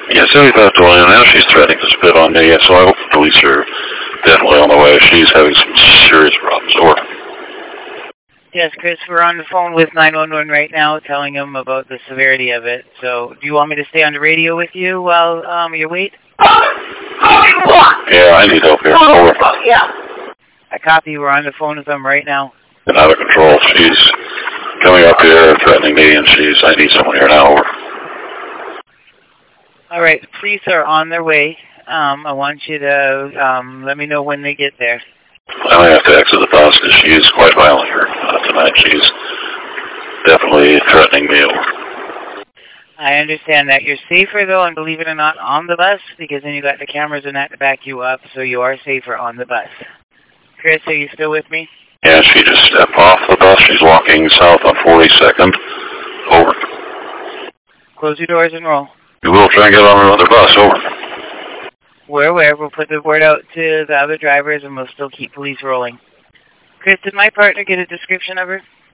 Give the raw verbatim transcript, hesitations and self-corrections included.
Yeah, seventy-five twenty, now she's threatening to spit on me, so I hope the police are definitely on the way. She's having some serious problems. Over. Yes, Chris, we're on the phone with nine one one right now telling them about the severity of it. So do you want me to stay on the radio with you while um, you wait? Yeah, I need help here. Over. Yeah. I copy. We're on the phone with them right now. And out of control. She's coming up here, threatening me, and she's, I need someone here now. Over. All right, the police are on their way. Um, I want you to um, let me know when they get there. I might have to exit the bus because she is quite violent here uh, tonight. She's definitely threatening me. Over. I understand that. You're safer, though, and believe it or not, on the bus, because then you got the cameras and that to back you up, so you are safer on the bus. Chris, are you still with me? Yeah, she just stepped off the bus. She's walking south on forty-second. Over. Close your doors and roll. We will try and get on another bus. Over. We're aware. We'll put the word out to the other drivers, and we'll still keep police rolling. Chris, did my partner get a description of her?